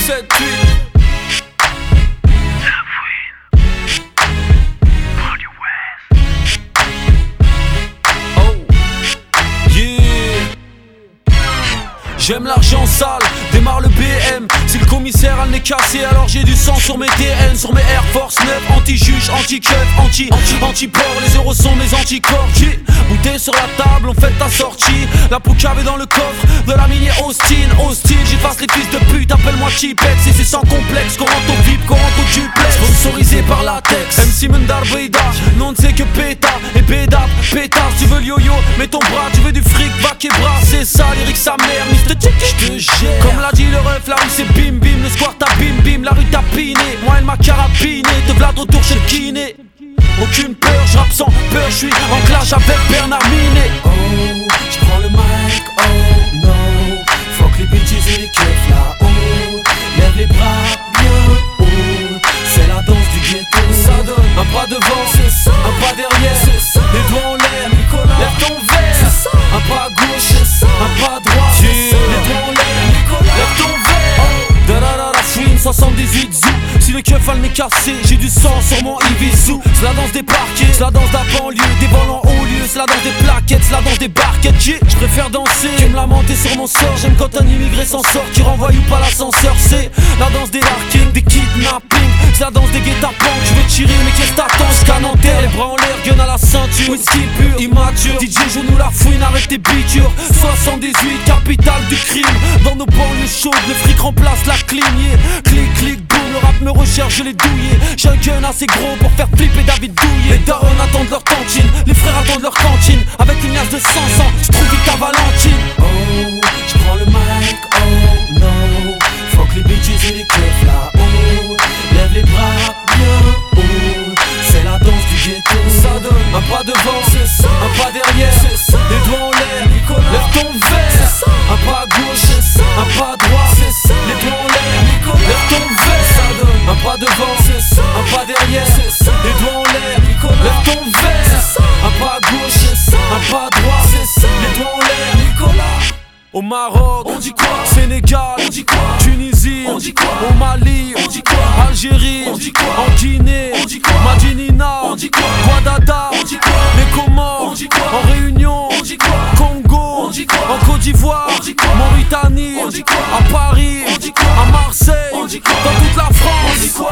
7-8. J'aime l'argent sale, démarre le BM. Si le commissaire a le nez cassé, alors j'ai du sang sur mes TN. Sur mes Air Force 9, anti-juge, anti-keuf, anti-port. Les euros sont mes anticorps. Bouteille sur la table, on fait ta sortie. La poucave est dans le coffre de la mini Austin. J'efface les fils de pute, appelle-moi Chipex. Et c'est sans complexe, qu'on rentre au VIP, qu'on rentre au duplex. Sponsorisé par Latex, MC Mundar Beida. Non, c'est que péta et bédap, pétard. Tu veux le yo-yo, mets ton bras. Tu veux du fric, bac et bras. C'est ça, lyrique sa mère, j'te gère. Comme l'a dit le ref, la rue c'est bim bim. Le square t'as bim bim, la rue t'as piné. Moi elle m'a carabiné, te v'là de retour chez le kiné. Aucune peur, j'rappe sans peur, j'suis en clash avec Bernard Minet. Oh, j'prends le mic, oh no. Fuck les bitches et les keufs là, oh. Lève les bras, bien, oh. C'est la danse du ghetto. Ça donne un pas devant, c'est ça. Un pas derrière, c'est ça. Les doigts en l'air, Nicolas. Lève ton verre, c'est ça. Un pas à gauche, c'est ça. Un pas à droite, c'est ça. Les doigts en l'air, Nicolas. Lève ton verre. Da-da-da-da, swing 78 zou. Si le keuf a le nez cassé, j'ai du sang sur mon Ibizu. C'est la danse des parquets, c'est la danse de la banlieue. Des vols en haut lieu, c'est la danse des plaquettes, c'est la danse des barquettes. Je préfère danser que me lamenter sur mon sort. J'aime quand un immigré s'en sort, qui renvoie ou pas l'ascenseur. C'est la danse des larkings, des kidnappings. C'est la danse des guet-apens. Tu veux tirer mais qu'est-ce t'attends? Scan en terre, les bras en l'air, gun à la ceinture. Whisky pur, immature, DJ joue nous la fouine, arrête tes bitures. 78, capitale du crime. Dans nos banlieues chaudes, le fric remplace la clim. Clic, clic, boum, le rap me recherche, je l'ai douillé. J'ai un gun assez gros pour faire flipper David Douillet. Les darons attendent leur cantine, les frères attendent leur cantine. Avec une liasse de 500, tu trouves vite ta Valentine. Oh, j'prends le mic, oh no. Fuck les bitches et les keufs là, oh. Lève les bras, bien, oh. C'est la danse du ghetto. Ça donne un pas devant, c'est ça. Un pas derrière, c'est ça. Les doigts en l'air, Nicolas. Lève ton verre, c'est ça. Un pas à gauche, c'est ça. Un pas à droite, c'est ça. Les doigts en l'air, Nicolas. Lève ton verre, ça donne Un pas devant, c'est ça. Un pas derrière, c'est ça. Les doigts en l'air, Nicolas. Lève ton verre, c'est ça. Un pas à gauche, c'est ça. Un pas à droite, c'est ça. Les doigts en l'air, Nicolas. Au Maroc, on dit quoi? Sénégal, on dit quoi? Tunisie, on dit quoi? Au Mali, on dit quoi? Algérie, on dit quoi? En Guinée, on dit quoi? Madinina, on dit quoi? Guadada, on dit quoi? les Comores, on dit quoi? En Réunion, on dit quoi? Congo, on dit quoi? En Côte d'Ivoire, on dit quoi? Mauritanie, on dit quoi? À Paris, on dit quoi? À Marseille, on dit quoi? Dans toute la France, on dit quoi?